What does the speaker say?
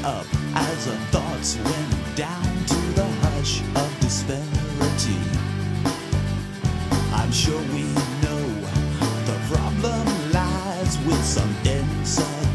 up as our thoughts went down to the hush of disparity. I'm sure we know the problem lies with some inside